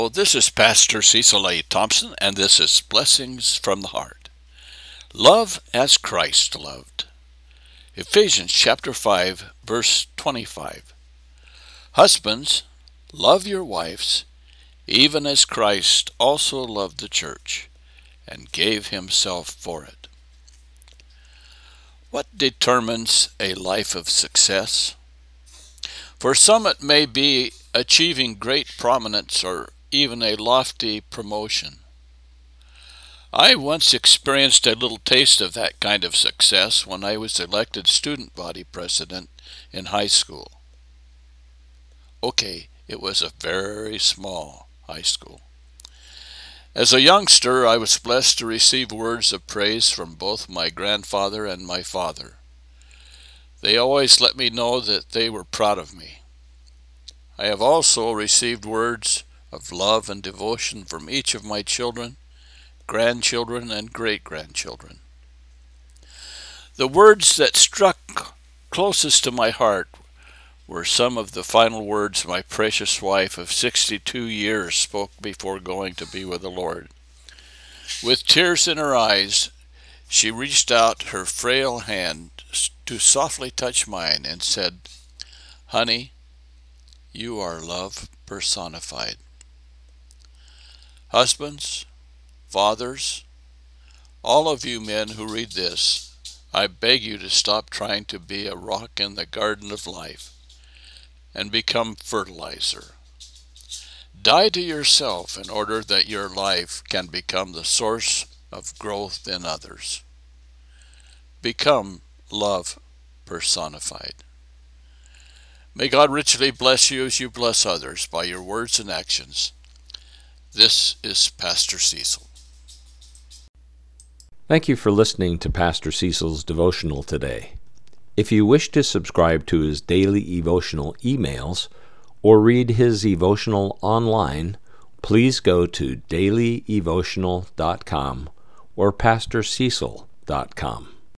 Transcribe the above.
Well, this is Pastor Cecil A. Thompson, and this is Blessings from the Heart. Love as Christ loved. Ephesians chapter 5, verse 25. Husbands, love your wives, even as Christ also loved the church, and gave himself for it. What determines a life of success? For some it may be achieving great prominence or even a lofty promotion. I once experienced a little taste of that kind of success when I was elected student body president in high school. Okay, it was a very small high school. As a youngster, I was blessed to receive words of praise from both my grandfather and my father. They always let me know that they were proud of me. I have also received words of love and devotion from each of my children, grandchildren, and great-grandchildren. The words that struck closest to my heart were some of the final words my precious wife of 62 years spoke before going to be with the Lord. With tears in her eyes, she reached out her frail hand to softly touch mine and said, "Honey, you are love personified." Husbands, fathers, all of you men who read this, I beg you to stop trying to be a rock in the garden of life and become fertilizer. Die to yourself in order that your life can become the source of growth in others. Become love personified. May God richly bless you as you bless others by your words and actions. This is Pastor Cecil. Thank you for listening to Pastor Cecil's devotional today. If you wish to subscribe to his daily devotional emails or read his devotional online, please go to dailydevotional.com or pastorcecil.com.